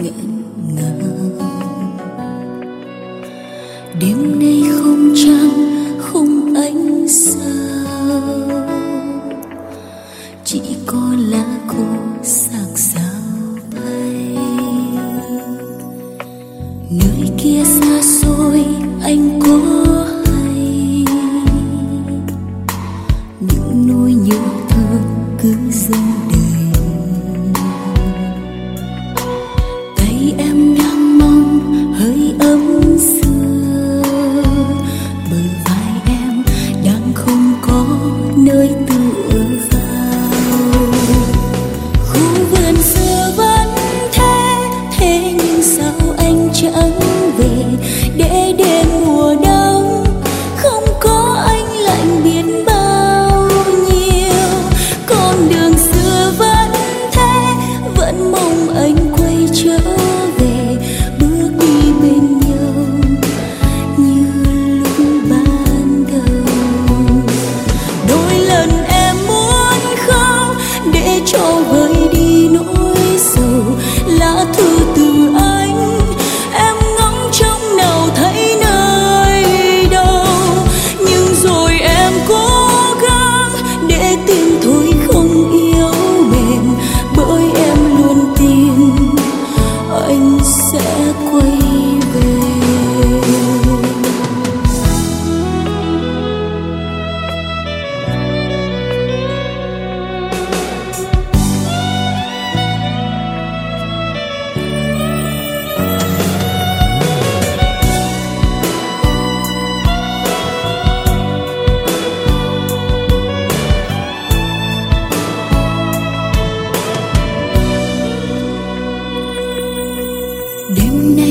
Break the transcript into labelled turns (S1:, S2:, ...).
S1: nghẹn ngào. Đêm nay không trăng không ánh sao, chỉ có lá khô xác sao bay. Nơi kia xa xôi anh có hay những nỗi nhớ thương cứ dâng đầy. Tay em đang mong hơi ấm xưa, bờ vai em đang không có nơi tựa vào. Khu vườn xưa vẫn thế nhưng sao anh chẳng về, để đêm mùa đông không có anh lạnh biết bao nhiêu. Con đường xưa vẫn thế, vẫn mong anh quay trở về, bước đi bên nhau như lúc ban đầu. Đôi lần em muốn khóc để cho vơi đi nỗi sầu, lá thư từ anh em ngóng trông nào thấy nơi đâu. Nhưng rồi em cố gắng để tim thôi không yếu mềm, bởi em luôn tin anh sẽ quay về. Đêm nay